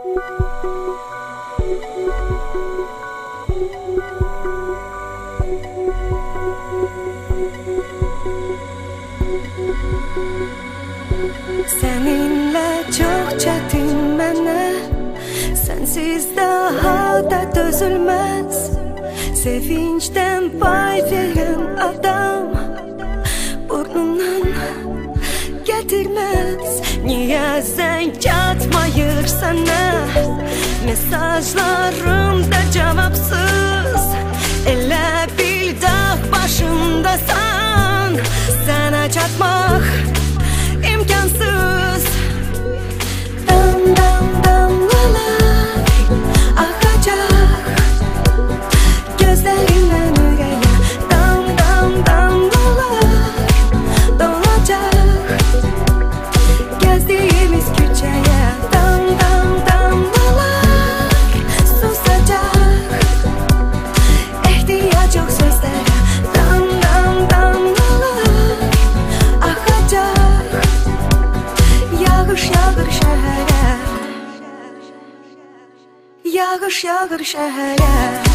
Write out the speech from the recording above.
Seninle çok çetin bana, sensiz daha da dözülmez. Sevinçten pay veren adam burnundan getirmez. Niye zeng atmayır sana, mesajlarımda cevapsız. Elə bil dağ başındasan, sana çatmak imkansız. Dam dam damlalar akacak gözlerinden yüreğe. Dam dam damlalar dolacak gezdiğimiz küçeye. Dam dam damlalar susacak ihtiyaç yok sözlere. Dam dam damlalar akacak, yağış yağır şehre, yağış yağır şehre.